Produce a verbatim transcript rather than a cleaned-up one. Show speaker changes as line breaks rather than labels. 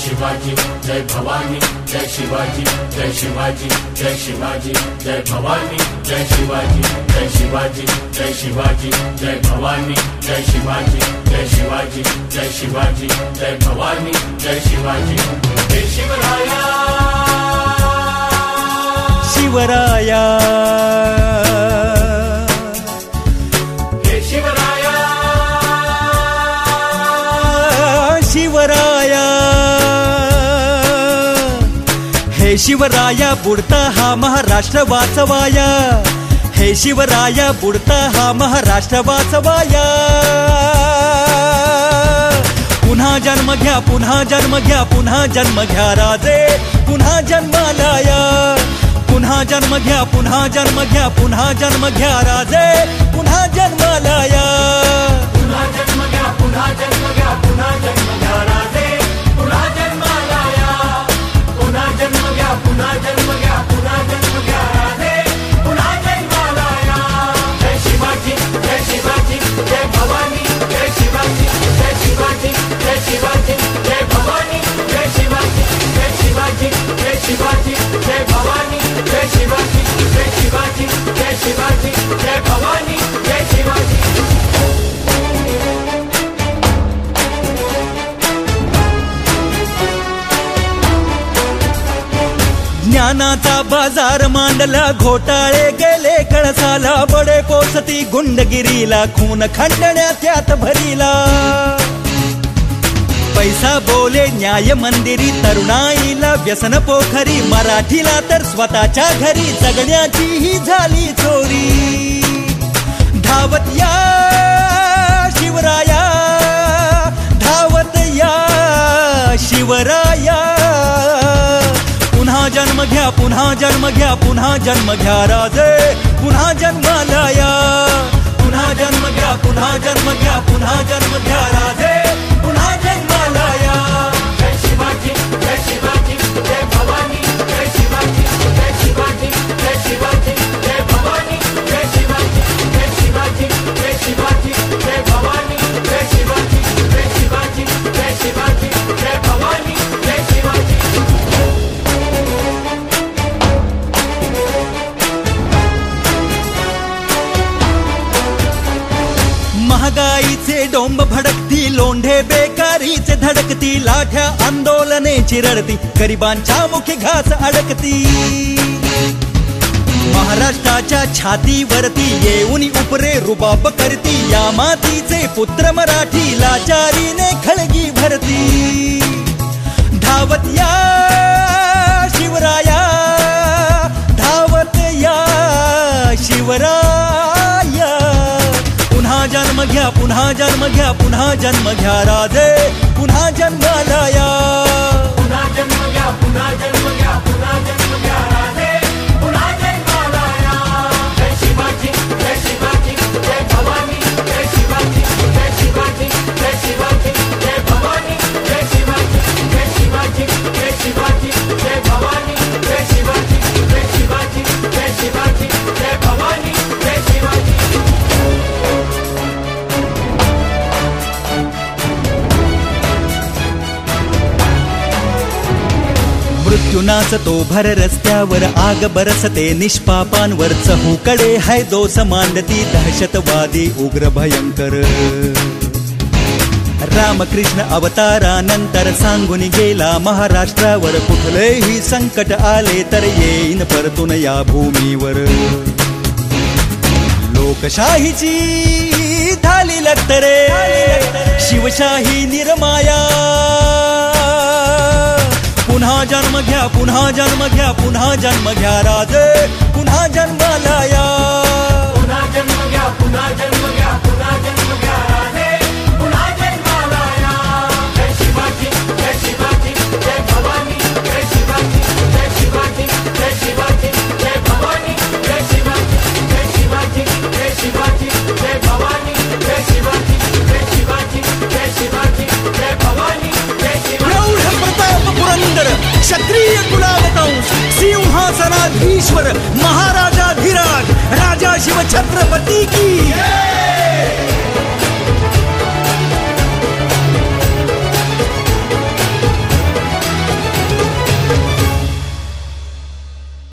शिवाजी जय भवानी जय शिवाजी जय शिवाजी जय शिवाजी जय भवानी जय शिवाजी जय शिवाजी जय शिवाजी जय भवानी जय शिवाजी जय शिवाजी जय शिवाजी जय भवानी जय शिवाजी जय शिवराया
शिवराया
हे शिवराया
शिवराया हे शिवराया बुडता हा महाराष्ट्र वाचवाया हे शिवराया बुडता हा महाराष्ट्र वाचवाया पुन्हा जन्म घ्या पुन्हा जन्म घ्या पुन्हा जन्म घ्या राजे पुन्हा जन्मालाया पुन्हा जन्म घ्या पुन्हा जन्म घ्या पुन्हा जन्म घ्या राजे पुन्हा जन्मालाया
पुन्हा जन्म घ्या पुन्हा जन्म घ्या पुन्हा जन्म घ्या राजे पुन्हा जन्मालाया पुन्हा जन्म घ्या पुन्हा जन्म घ्या पुन्हा जन्म घ्या राजे पुन्हा जन्मालाया जय शिवाजी जय शिवाजी जय भवानी जय शिवाजी जय शिवाजी जय शिवाजी जय भवानी जय शिवाजी जय शिवाजी जय शिवाजी जय भवानी जय शिवाजी जय शिवाजी जय शिवाजी जय भवानी जय शिवाजी
ज्ञानाचा बाजार मांडला घोटाळे गेले कळसाला बडे पोसती गुंडगिरीला खून खंडण्या त्यात भरीला पैसा बोले न्याय मंदिरी तरुणाईला व्यसन पोखरी मराठीला तर स्वतःच्या घरी जगण्याची ही झाली चोरी धावत या शिवराया धावत या शिवराया पुन्हा जन्म घ्या पुन्हा जन्म घ्या पुन्हा जन्म घ्या राजे पुन्हा जन्मालाया पुन्हा जन्म घ्या पुन्हा जन्म घ्या पुन्हा जन्म घ्या राजे पुन्हा जन्मालाया
जय शिवाजी जय शिवाजी जय भवानी जय शिवाजी जय शिवाजी जय शिवाजी जय भवानी जय शिवाजी जय शिवाजी जय शिवाजी जय भवानी जय शिवाजी जय शिवाजी जय शिवाजी जय भवानी जय शिवाजी
महागाईचे डोंब भडकती लोंढे बेकारीचे धडकती लाठ्या आंदोलने चिरडती गरिबांच्या मुखी घास अडकती महाराष्ट्राच्या छातीवरती येऊन उपरे रुबाब करती या मातीचे पुत्र मराठी लाचारीने खळगी भरती धावत या शिवराया धावत या शिवराया पुन्हा जन्म घ्या पुन्हा जन्म घ्या पुन्हा जन्म घ्या राजे पुन्हा जन्मालाया
पुन्हा जन्म घ्या पुन्हा जन्म घ्या पुन्हा जन्म घ्या राजे पुन्हा जन्मालाया जय शिवाजी जय शिवाजी जय भवानी जय शिवाजी जय शिवाजी जय शिवाजी जय भवानी जय शिवाजी जय शिवाजी जय शिवाजी जय भवानी जय शिवाजी जय शिवाजी जय शिवाजी जय भवानी जय शिवाजी
मृत्यू नाचतो भर रस्त्यावर आग बरसते निष्पापांवर चहूकडे है दोष मांडती दहशतवादी उग्र भयंकर रामकृष्ण अवतारानंतर सांगून गेला महाराष्ट्रावर कुठलेही संकट आले तर येईन परतून या भूमीवर लोकशाहीची झाली लक्तरे शिवशाही निर्माया पुन्हा जन्म घ्या पुन्हा जन्म घ्या पुन्हा जन्म घ्या राजे पुन्हा जन्मालाया
पुन्हा जन्म घ्या पुन्हा जन्म घ्या पुन्हा जन्म घ्या राजे पुन्हा जन्मालाया जय शिवाजी जय शिवाजी जय भवानी जय शिवाजी जय शिवाजी जय शिवाजी जय भवानी जय शिवाजी जय शिवाजी जय शिवाजी जय भवानी जय शिवाजी जय शिवाजी जय शिवाजी जय भवानी जय शिवाजी
प्रौढ प्रताप पुरंदर क्षत्रिय कुलावतांश सिंहासनाधीश्वर महाराजाधिराज राजा शिव छत्रपती की